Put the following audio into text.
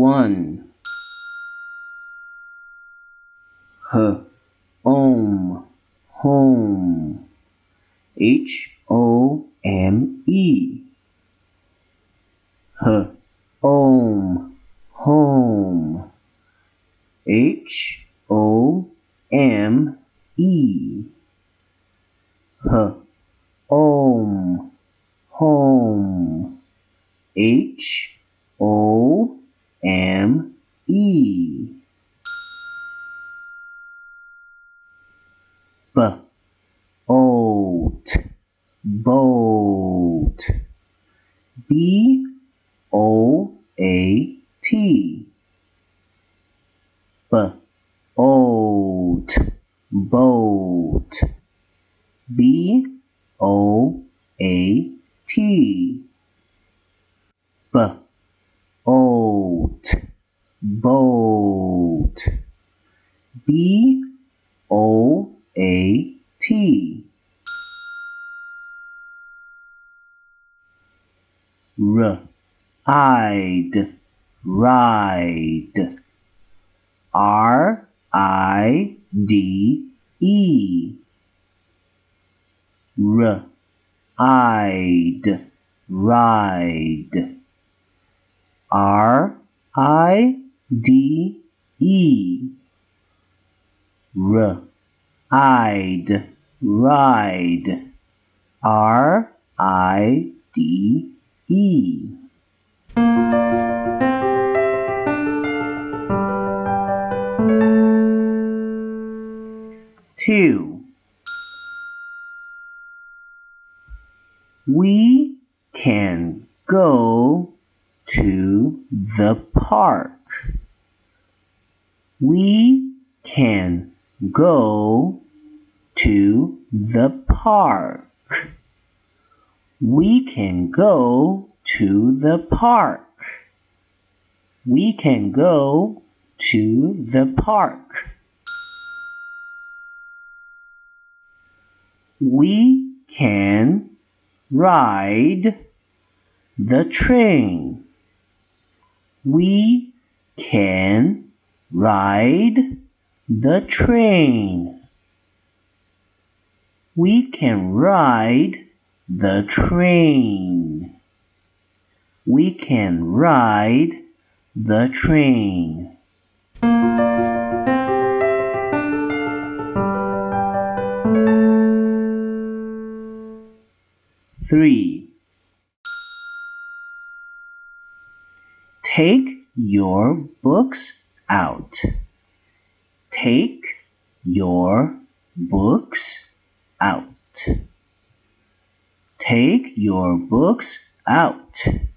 1. Home, home. H-O-M-E. Home, home. H-O-M-E. Home, home. H-O-M-E. Boat, boat. B-O-A-T. Boat, boat. B-O-A-T. Boat, boat. B-O-A-T. Ride, ride. R-I-D-E. Ride, ride. R-I-D-E. Ride, ride. R-I-D-E. 2. We can go to the park. We can go to the park. We can go to the park. We can go to the park. We can ride the train. We can ride the train. We can ride the train. We can ride the train. 3. Take your books out. Take your books out. Take your books out.